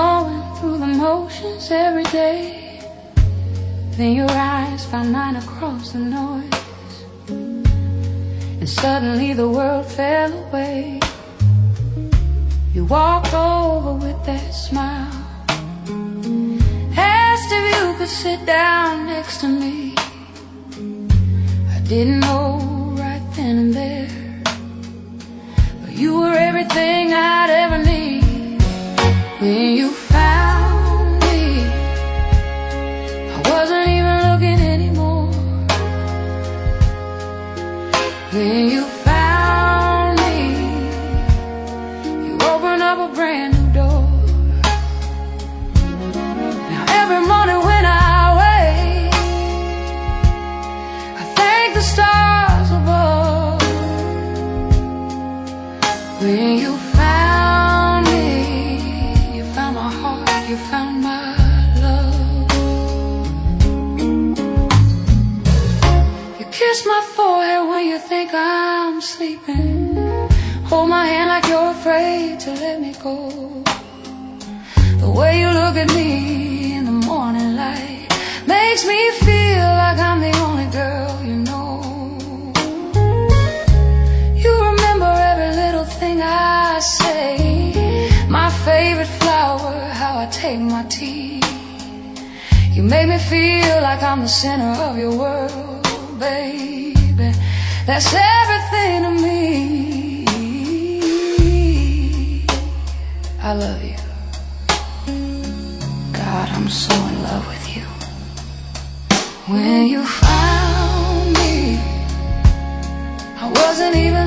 going through the motions every day. Then your eyes find mine across the noise, and suddenly the world fell away. You walked over with that smile, asked if you could sit down next to me. I didn't know right then and there, but you were everything I'd ever need. When you found me, I wasn't even looking anymore. When you found me, you opened up a brand new door. Now every morning when I wake, I thank the stars above. When you found me, you found my heart, you found my love. You kiss my forehead when you think I'm sleeping, hold my hand like you're afraid to let me go. The way you look at me in the morning light makes me feel like I'm the only girl you know. You remember every little thing I say, my favorite flower, how I take my tea. You make me feel like I'm the center of your world, baby. That's everything to me. I love you. God, I'm so in love with you. When you found me, I wasn't even